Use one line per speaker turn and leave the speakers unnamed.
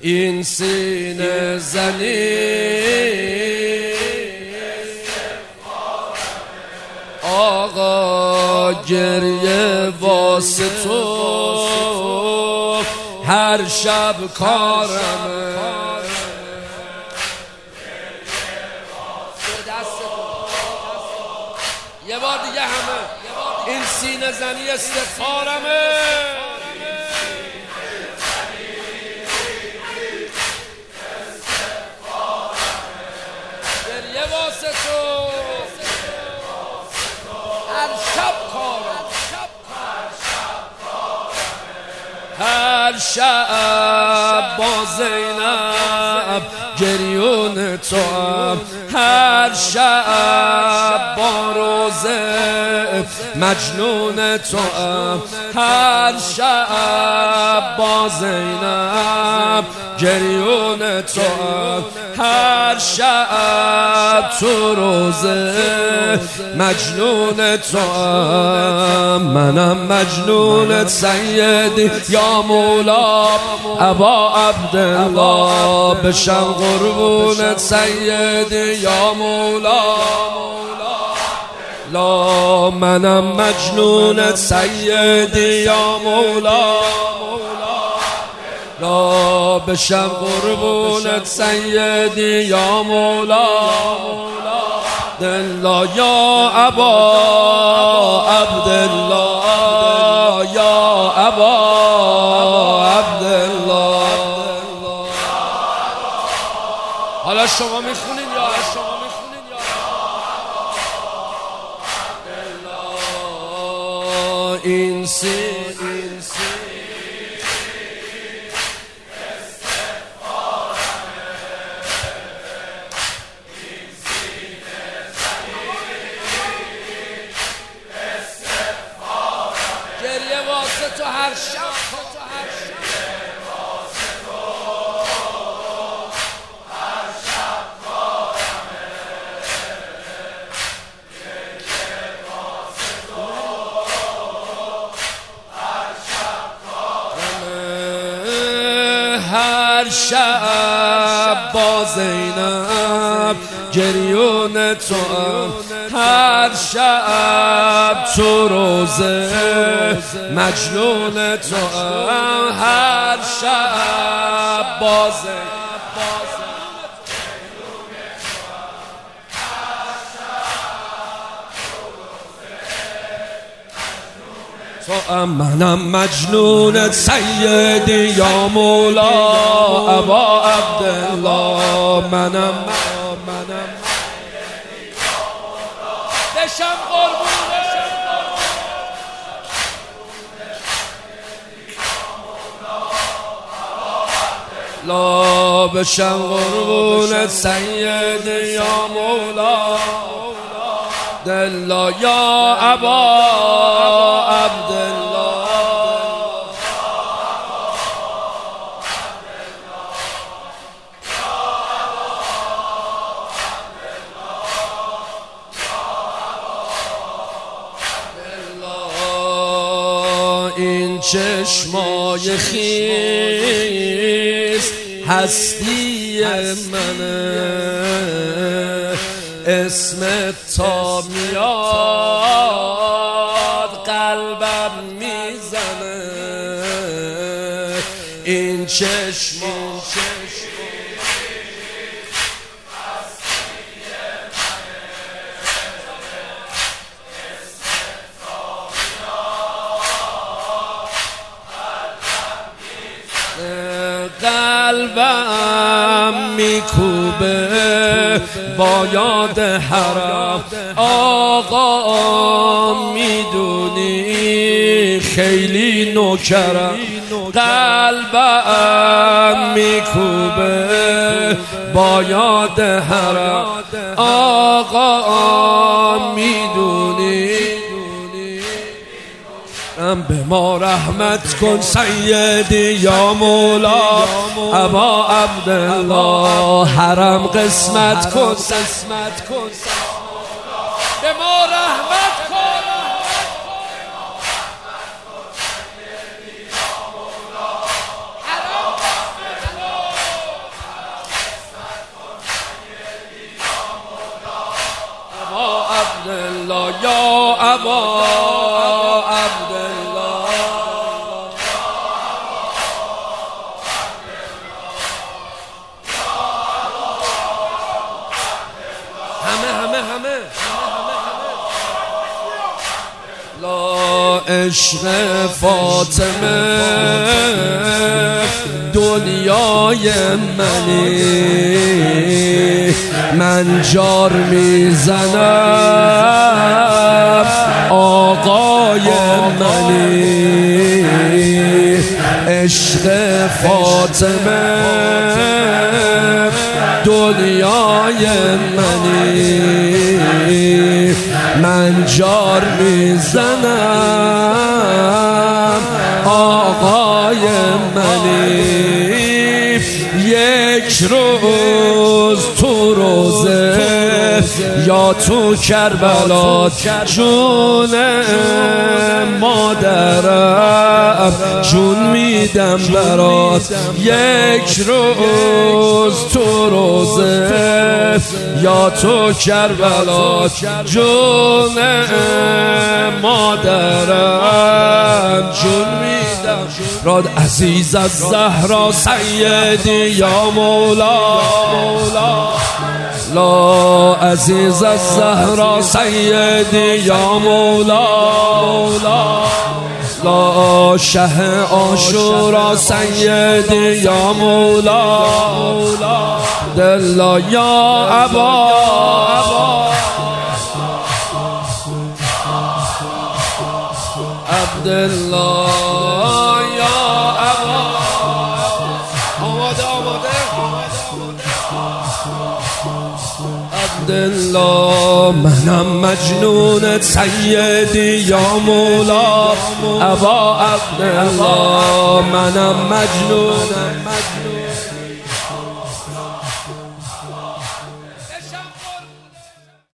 این سینه زنی آقا گریه واسه تو هر شب کارمه. یه بار دیگه همه این سینه زنی استغفارمه. گریه واسه تو هر شب کارم. هر شب با زینب گریون تو هم، هر شب با روزه مجنون تو هم، هر شب با زینب گریون تو هم، هر شب تو روزه مجنون تو هم. منم مجنون سیدی یا مولا ابا عبدالله، بشم قربونت سیدی یا مولا. لا منم مجنونت سیدی یا مولا، لا بشم قربونت سیدی یا مولا. دلا یا ابا عبدالله، یا ابا عبدالله. حالا شما میخونین یا شما میخونین یا عبدالله. این تو هر شب هر شب با زینب گریون تو هم، هر شب تو روزه مجنون تو هم، هر شب با زینب تو هم. منم مجنونت سیدی یا مولا ابا عبدالله، منم بشم قربونت لا بشم قربونت سیدی یا مولا. دلا یا ابا عبدالله، این چشمای خیس هستی منه، اسمت تا میاد قلبم میزنه. این چشم قلبم میکوبه با یاد حرم. آقا میدونی خیلی نوکرم، قلبم میکوبه با یاد حرم. آقا میدونی به ما رحمت کن سیدی یا مولا ابا عبدالله، حرم قسمت کن به ما رحمت کن. عشق فاطمه دنیای منی، من جار میزنم آقای منی. عشق فاطمه دنیای منی، من جار میزنم آقای منی. یک روز تو روزه یا تو کربلا جون مادرم جون میدم برات. یک روز تو روزه یا تو کربلا جون مادرم جون میدم راد. عزیز از زهرا سیدی یا مولا، لا عزیز از زهرا سیدی یا مولا، لا شه عاشورا سیدی یا مولا، دلا یا ابا عبدالله یا ابا. آماده عبدالله منم مجنونت سیدی یا مولا، ابا عبدالله منم مجنونم